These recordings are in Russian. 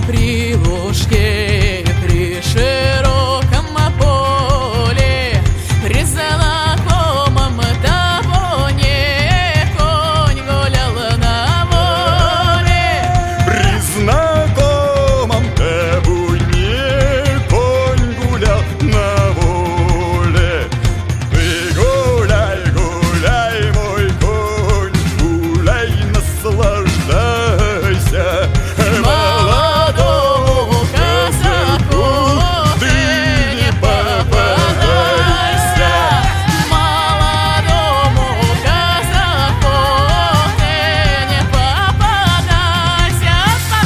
при лужке, при широком поле, при знакомом табуне конь гулял на воле. При знакомом табуне конь гулял на воле. Ты гуляй, гуляй, мой конь, гуляй, наслаждайся. Молодому казаку ты не попадайся. Молодому казаку ты не попадайся.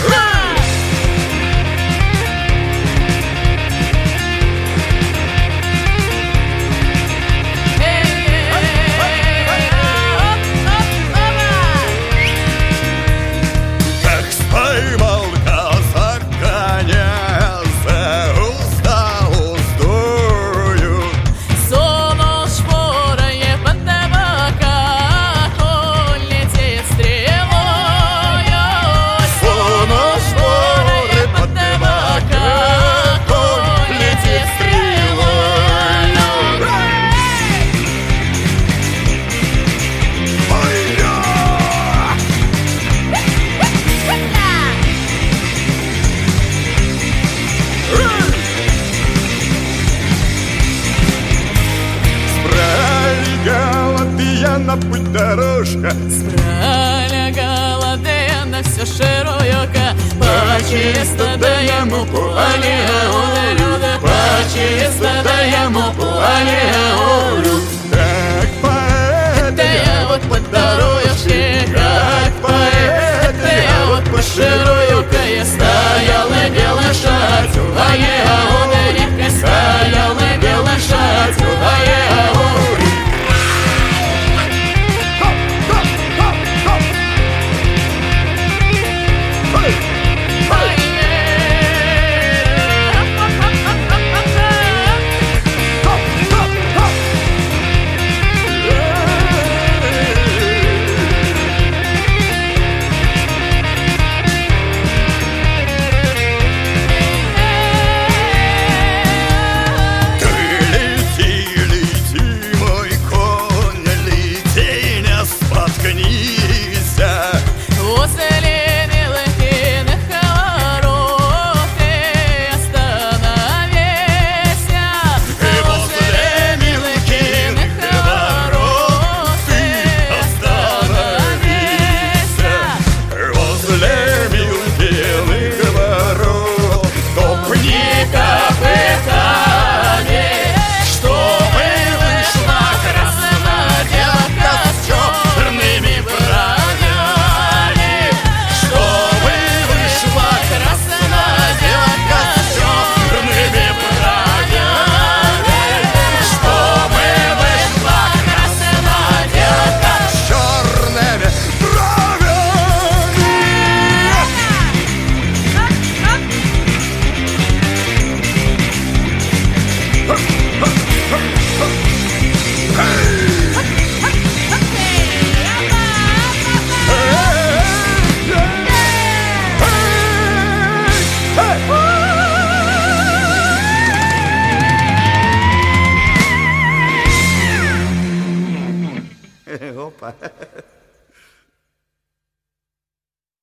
Как поймал казак коня за уздою, Сунул шпорой под табака, конь летит стрелою. Сунул шпорой под табака, конь летит стрелою. пролегала пьяна путь дорожка. Пролегала на все широко, по чистотому поле ударю, по чистотому поле ударю. Как поэт Это я вот по дорожке, как поэт, это я вот по широкой стоял и бел лошадь, а я ударик стоял и бел лошадь, а я ударик. Опа.